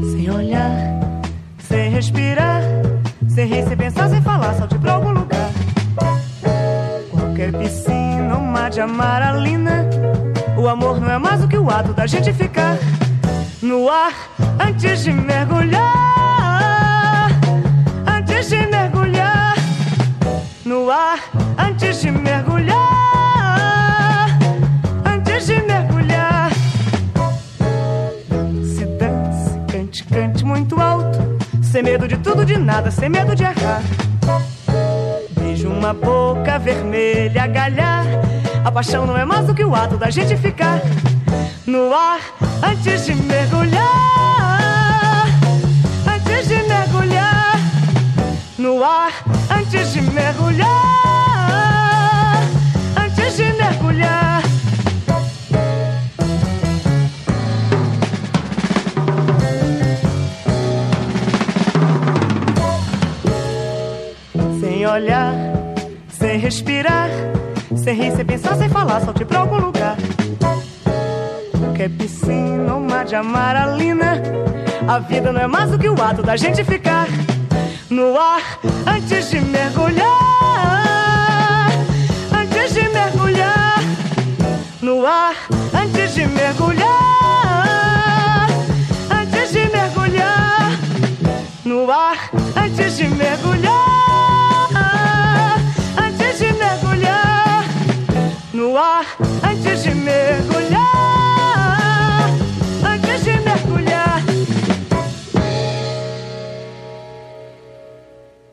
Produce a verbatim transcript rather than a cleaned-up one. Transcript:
Sem olhar, sem respirar, sem rir, sem pensar, sem falar, salte pra algum lugar. Qualquer piscina, um mar de amaralina. O amor não é mais do que o ato da gente ficar no ar antes de mergulhar. Antes de mergulhar. No ar antes de mergulhar. Antes de mergulhar. Dance, dance, cante, cante muito alto. Sem medo de tudo, de nada, sem medo de errar. Beijo uma boca vermelha, agalhar. A paixão não é mais do que o ato da gente ficar no ar antes de mergulhar. Antes de mergulhar. No ar antes de mergulhar. Antes de mergulhar. Sem olhar, sem respirar, sem rir, sem pensar, sem falar, salte pra algum lugar. Qualquer piscina, um mar de amaralina. A vida não é mais do que o ato da gente ficar no ar antes de mergulhar. Antes de mergulhar. No ar antes de mergulhar. Antes de mergulhar. No ar antes de mergulhar.